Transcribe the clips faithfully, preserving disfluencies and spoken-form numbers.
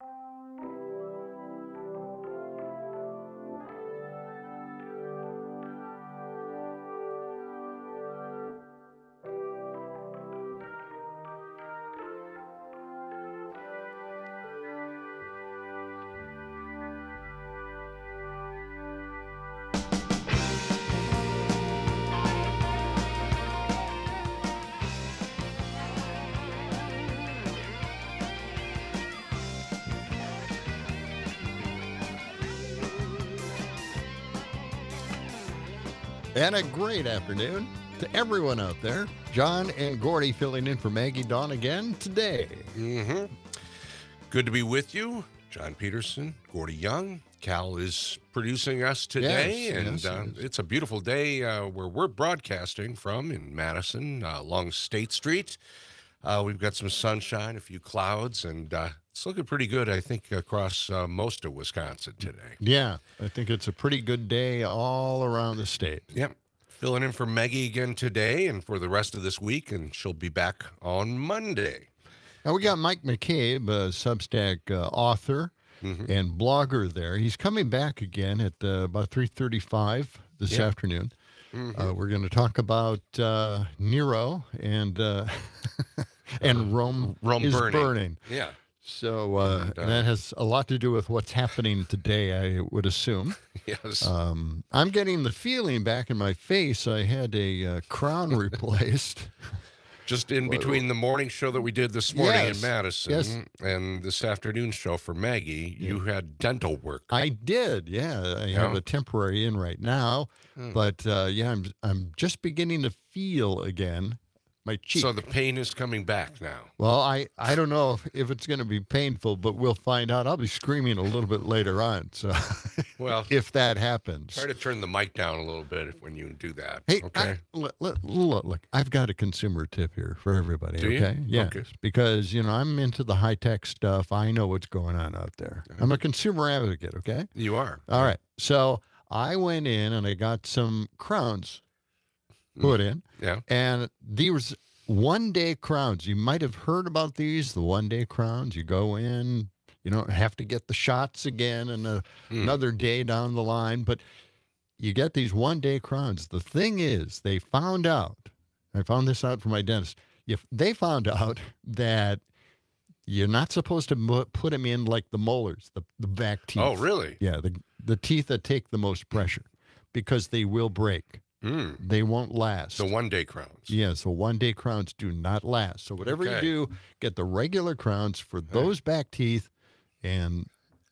And a great afternoon to everyone out there. John and Gordy filling in for Maggie Dawn again today. Mm-hmm. Good to be with you. John Peterson, Gordy Young. Cal is producing us today, Yes, and yes, uh, yes. it's a beautiful day uh, where we're broadcasting from in Madison uh, along State Street. Uh, we've got some sunshine, a few clouds, and uh, it's looking pretty good, I think, across uh, most of Wisconsin today. Yeah, I think it's a pretty good day all around the state. Yep. Filling in for Maggie again today and for the rest of this week, and she'll be back on Monday. Now, we got Mike McCabe, a Substack uh, author Mm-hmm. and blogger there. He's coming back again at uh, about three thirty-five this Yeah. afternoon. Mm-hmm. Uh, we're going to talk about uh, Nero and uh, and Rome, Rome is burning. burning. Yeah. So uh, And, uh, that has a lot to do with what's happening today, I would assume. Yes. Um, I'm getting the feeling back in my face I had a uh, crown replaced. Just in between the morning show that we did this morning Yes, in Madison yes. and this afternoon show for Maggie, you had dental work. I did, yeah. I have Yeah. a temporary in right now, Hmm. but uh, yeah, I'm I'm just beginning to feel again my cheek. So the pain is coming back now. Well, I, I don't know if, if it's going to be painful, but we'll find out. I'll be screaming a little bit later on. So Well, if that happens. try to turn the mic down a little bit when you do that. Hey, okay. I, look, look, look, look, I've got a consumer tip here for everybody, Do you? okay? Yes, Okay. because, you know, I'm into the high-tech stuff. I know what's going on out there. I'm a consumer advocate, okay? You are. All right. So I went in and I got some crowns put in, Yeah. and these one-day crowns. You might have heard about these, the one-day crowns. You go in, you don't have to get the shots again and a, Mm. another day down the line, but you get these one-day crowns. The thing is, they found out, I found this out from my dentist, if they found out that you're not supposed to mu- put them in like the molars, the, the back teeth. Oh, really? Yeah, the, the teeth that take the most pressure, because they will break. Mm. They won't last. The one day crowns. Yeah, so one-day crowns do not last. So whatever Okay. you do, get the regular crowns for those back teeth, and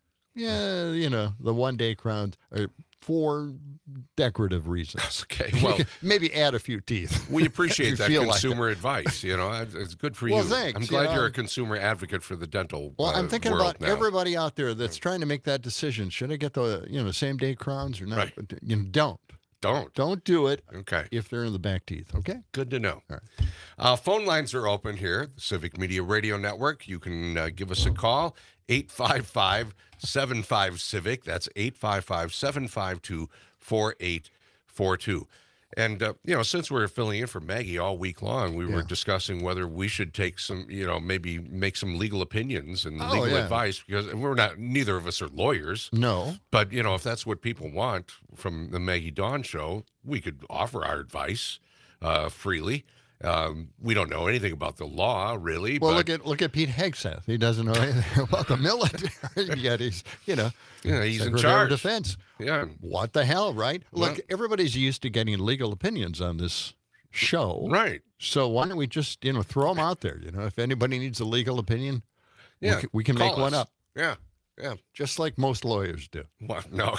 yeah, you know, the one-day crowns are for decorative reasons. Okay. Well, Maybe add a few teeth. we if appreciate you that feel like consumer advice. You know, it's it's good for Well, you. thanks, I'm you glad know. you're a consumer advocate for the dental Well, uh, I'm thinking world about now. everybody out there that's trying to make that decision. Should I get the, you know, same-day crowns or not? Right. You know, don't. Don't. Don't do it Okay. if they're in the back teeth, okay? Good to know. All right. Uh, phone lines are open here, the Civic Media Radio Network. You can uh, give us a call, eight five five, seven five, CIVIC. That's eight five five, seven five two, four eight four two. And, uh, you know, since we're filling in for Maggie all week long, we were Yeah. discussing whether we should take some, you know, maybe make some legal opinions and Oh, legal yeah. advice, because we're not, neither of us are lawyers. No. But, you know, if that's what people want from the Maggie Dawn show, we could offer our advice uh, freely. Um, we don't know anything about the law, really. Well, but, look at look at Pete Hegseth. He doesn't know anything about the military, yet he's, you know, yeah, he's in Secretary charge. of Defense. Yeah. What the hell, right? Well- Look, everybody's used to getting legal opinions on this show. Right. So why don't we just, you know, throw them out there? You know, if anybody needs a legal opinion, Yeah. we can, we can Call make one us. up, Yeah. Yeah. just like most lawyers do. What? No.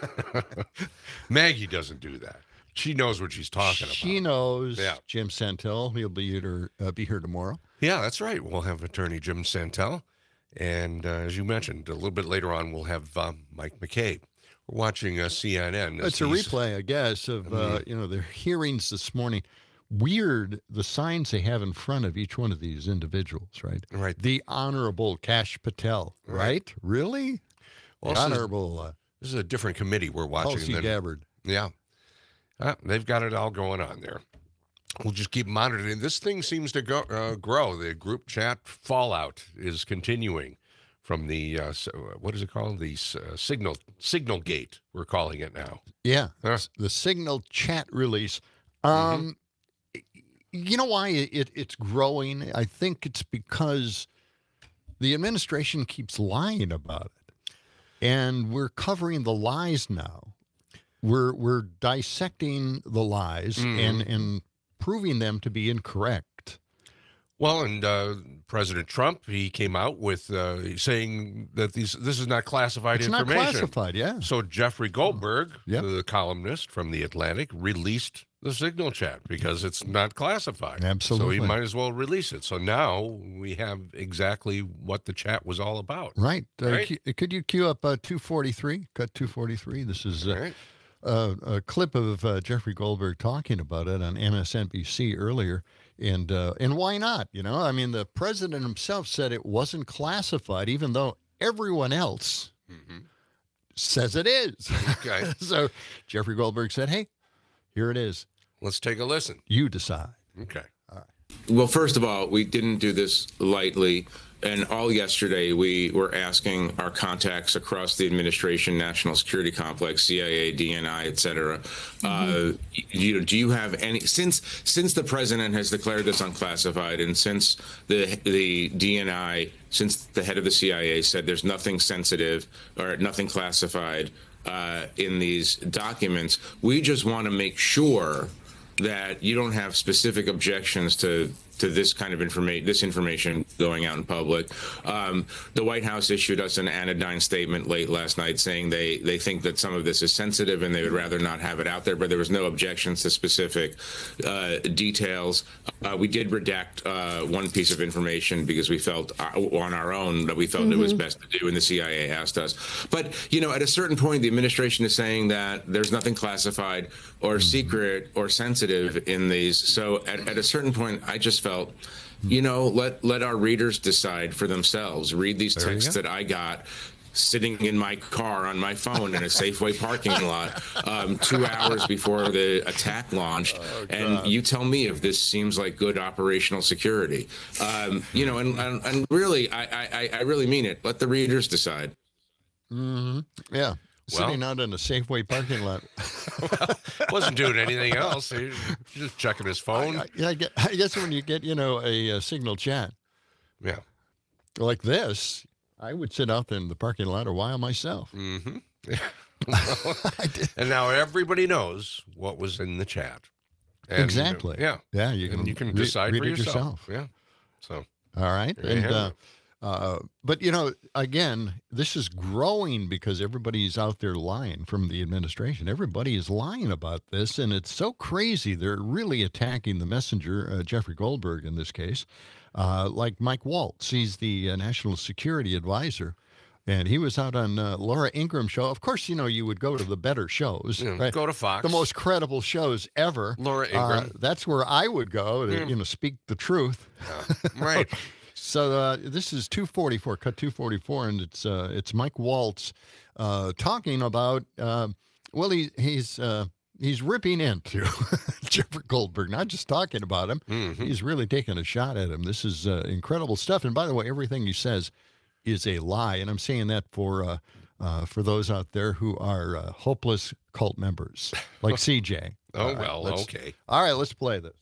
Maggie doesn't do that. She knows what she's talking She about. knows Yeah. Jim Santel. He'll be here, uh, be here tomorrow. Yeah, that's right. We'll have attorney Jim Santel. And uh, as you mentioned, a little bit later on, we'll have um, Mike McCabe. We're watching uh, C N N. as It's a he's- replay, I guess, of uh, you know, their hearings this morning. Weird, the signs they have in front of each one of these individuals, right? Right. The Honorable Kash Patel, right? Right. Really? Well, the this is- Honorable uh, This is a different committee we're watching. Tulsi than- Gabbard. Yeah. Uh, they've got it all going on there. We'll just keep monitoring. This thing seems to go uh, grow. The group chat fallout is continuing from the uh, s- what is it called? The uh, signal signal gate. We're calling it now. Yeah, Huh? the Signal chat release. Mm-hmm. Um, You know why it, it's growing? I think it's because the administration keeps lying about it, and we're covering the lies now. We're we're dissecting the lies Mhm. and and proving them to be incorrect. Well, and uh, President Trump, he came out with uh, saying that these this is not classified It's not information. classified, yeah. So Jeffrey Goldberg, Yep. the columnist from The Atlantic, released the Signal chat because it's not classified. Absolutely. So he might as well release it. So now we have exactly what the chat was all about. Right. Uh, Right. cu- Could you cue up uh, two forty-three? Cut two forty-three. This is uh, Right? uh, a clip of uh, Jeffrey Goldberg talking about it on M S N B C earlier. And uh, and why not? You know, I mean, the president himself said it wasn't classified, even though everyone else Mhm. says it is. Okay. So Jeffrey Goldberg said, hey, here it is. Let's take a listen. You decide. Okay. Well, first of all, we didn't do this lightly. And all yesterday, we were asking our contacts across the administration, national security complex, C I A, D N I, et cetera, uh, you know, do you have any, since since the president has declared this unclassified, and since the the D N I, since the head of the C I A said there's nothing sensitive or nothing classified uh, in these documents, we just want to make sure that you don't have specific objections to to this kind of information, this information going out in public. Um, the White House issued us an anodyne statement late last night saying they they think that some of this is sensitive and they would rather not have it out there, but there was no objections to specific uh, details. Uh, we did redact uh, one piece of information because we felt uh, on our own that we felt it was best to do, and the C I A asked us. But, you know, at a certain point, the administration is saying that there's nothing classified or secret or sensitive in these. So at, at a certain point, I just felt, you know, let let our readers decide for themselves. Read these There you texts go. that I got sitting in my car on my phone in a Safeway parking lot um, two hours before the attack launched. Oh, and you tell me if this seems like good operational security. Um, you know, and, and, and really, I, I, I really mean it. Let the readers decide. Mm-hmm. Yeah. Well- Sitting out in a Safeway parking lot. Wasn't doing anything else. He was just checking his phone. I, I, I get- I guess when you get, you know, a, a Signal chat Yeah. like this, I would sit out in the parking lot a while myself. Mm-hmm. I did. And now everybody knows what was in the chat. And, Exactly. Yeah. Yeah, you can, And you can re- decide read for it yourself. Yeah. So All right. There you And have uh, it. uh, but you know, again, this is growing because everybody's out there lying from the administration. Everybody is lying about this, and it's so crazy. They're really attacking the messenger, uh, Jeffrey Goldberg, in this case, uh, like Mike Waltz. He's the uh, national security advisor. And he was out on uh, Laura Ingram's show. Of course, you know, you would go to the better shows, you know, right? go to Fox. The most credible shows ever. Laura Uh, Ingram. that's where I would go to, Yeah. you know, speak the truth. Right. So uh, this is two forty-four, cut two forty-four, and it's uh, it's Mike Waltz uh, talking about. Uh, well, he he's uh, he's ripping into Jeffrey Goldberg, not just talking about him. Mhm. He's really taking a shot at him. This is uh, incredible stuff. And by the way, everything he says is a lie, and I'm saying that for uh, uh, for those out there who are uh, hopeless cult members, like C J. Oh, All right, well, let's- okay. All right, let's play this.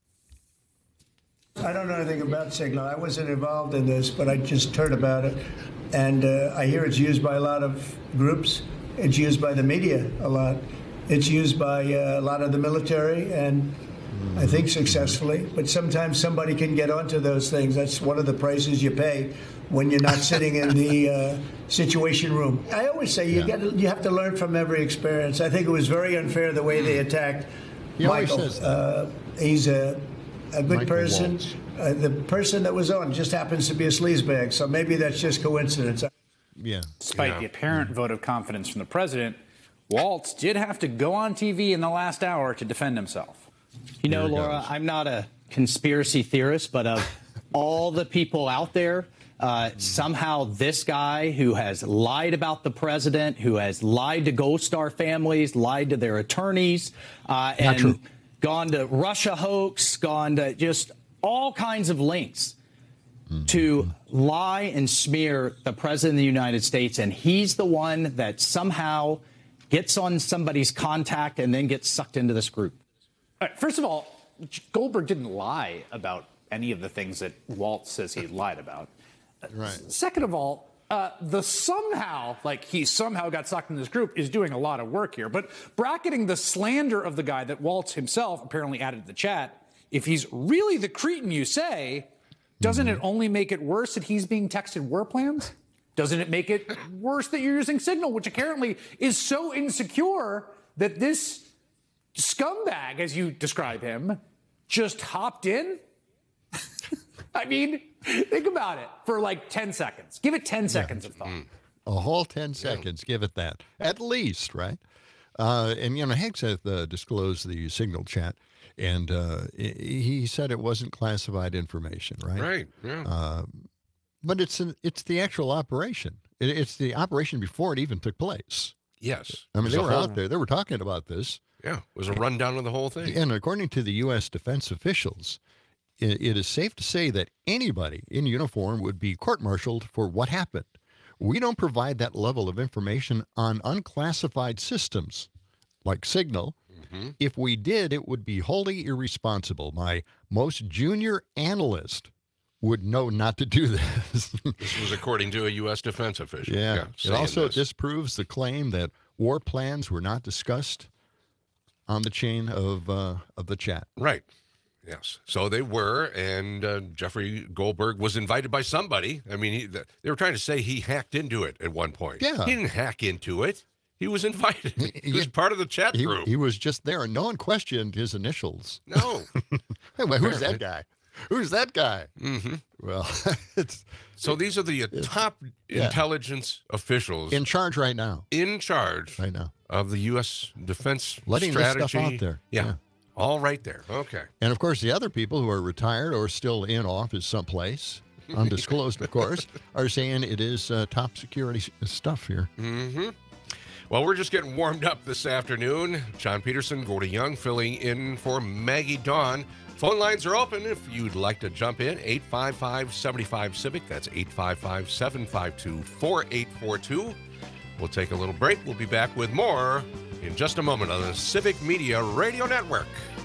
I don't know anything about Signal. I wasn't involved in this, but I just heard about it. And uh, I hear it's used by a lot of groups. It's used by the media a lot. It's used by uh, a lot of the military, and I think successfully. But sometimes somebody can get onto those things. That's one of the prices you pay when you're not sitting in the uh, situation room. I always say you Yeah. get you have to learn from every experience. I think it was very unfair the way they attacked He always Michael. says that. Uh, he's a a good Michael person. Waltz. Uh, the person that was on just happens to be a sleazebag, so maybe that's just coincidence. Yeah. Despite Yeah. the apparent vote of confidence from the president, Waltz did have to go on T V in the last hour to defend himself. You know, There it Laura, goes. I'm not a conspiracy theorist, but of all the people out there, uh, somehow this guy who has lied about the president, who has lied to Gold Star families, lied to their attorneys, uh, and true. gone to Russia hoax, gone to just all kinds of links. to lie and smear the president of the United States, and he's the one that somehow gets on somebody's contact and then gets sucked into this group. All right, first of all, Goldberg didn't lie about any of the things that Waltz says he lied about. Right. Second of all, uh, the somehow, like he somehow got sucked in this group, is doing a lot of work here. But bracketing the slander of the guy that Waltz himself apparently added to the chat, if he's really the cretin you say, doesn't mm-hmm. it only make it worse that he's being texted war plans? Doesn't it make it worse that you're using Signal, which apparently is so insecure that this scumbag, as you describe him, just hopped in? I mean, think about it for like ten seconds. Give it ten yeah. seconds of thought. A whole ten seconds, give it that. At least, right? Uh, and, you know, Hegseth uh, disclosed the Signal chat, and uh, he said it wasn't classified information, right? Right, yeah. Uh, but it's an, it's the actual operation. It, it's the operation before it even took place. Yes. I mean, they were whole, out there. They were talking about this. Yeah, it was a rundown of the whole thing. And according to the U S defense officials, it, it is safe to say that anybody in uniform would be court-martialed for what happened. We don't provide that level of information on unclassified systems like Signal. Mm-hmm. If we did, it would be wholly irresponsible. My most junior analyst would know not to do this. This was according to a U S defense official. Yeah. yeah it also this. disproves the claim that war plans were not discussed on the chain of uh, of the chat. Right. Yes. So they were, and uh, Jeffrey Goldberg was invited by somebody. I mean, he, the, they were trying to say he hacked into it at one point. Yeah. He didn't hack into it. He was invited. He, he was yeah. part of the chat he, group. He was just there, and no one questioned his initials. No. Hey, well, who's that guy? Who's that guy? Mm-hmm. Well, it's so these are the uh, top yeah. intelligence officials in charge right now. In charge right now of the U S defense letting strategy. this stuff out there. Yeah. yeah, all right there. Okay. And of course, the other people who are retired or still in office someplace, undisclosed, of course, are saying it is uh, top security stuff here. Mm-hmm. Well, we're just getting warmed up this afternoon. John Peterson, Gordy Young, filling in for Maggie Dawn. Phone lines are open if you'd like to jump in. eight five five, seven five, Civic. That's eight five five, seven five two, four eight four two. We'll take a little break. We'll be back with more in just a moment on the Civic Media Radio Network.